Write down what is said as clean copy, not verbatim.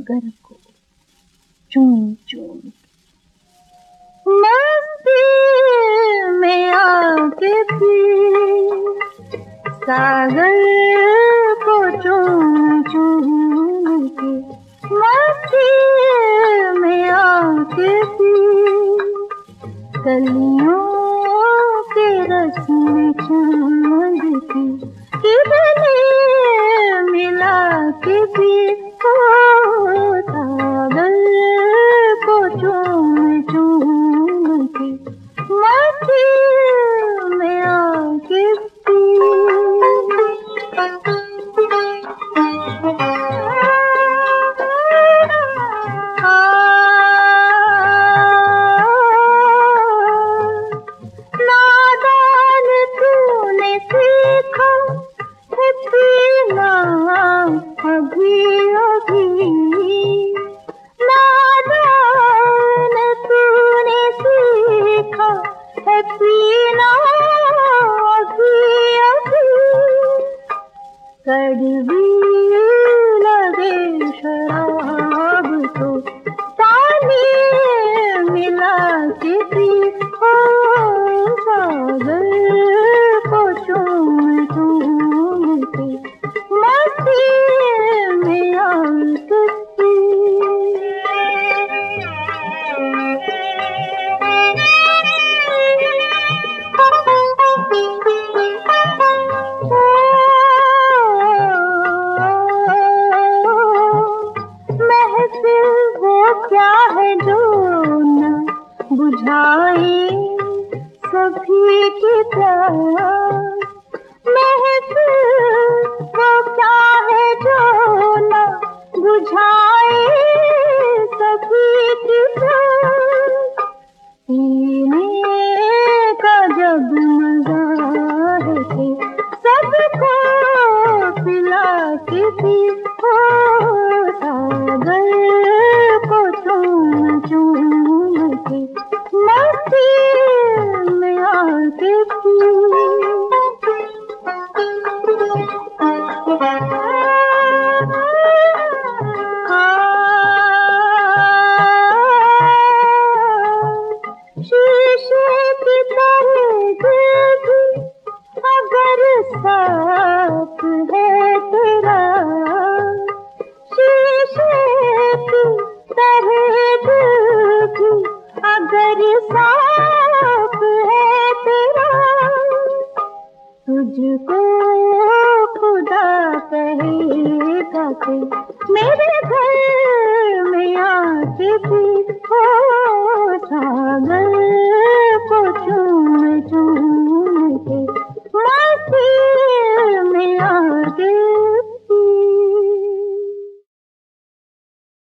सागर को चूम चूम मस्ती में आके फिर सागर को चूम चूम के मस्ती में आके फिर कलियों के रस में चांद की कितने मिला के फिर सागर को चूम चूम के मस्ती में आके नादान तूने सीखा है पीना अभी अभी, नादान तूने सीखा है पीना अभी अभी, कड़वी लगे शराब तो पानी मिला के पी सागर को चूम चूम के मस्ती में आके महफिल वो क्या है जो न बुझाए सभी की प्यास, महफिल वो क्या है जो न बुझाए सभी की प्यास, पीने का जब मजा है सबको पिला के पी सागर को चूम चूम के मस्ती में आके शीशे की तरह भी अगर साथ है तेरा, शीशे की तरह भी अगर साथ है तेरा, तुझको खुदा कहेगा कि मेरे घर में आके भी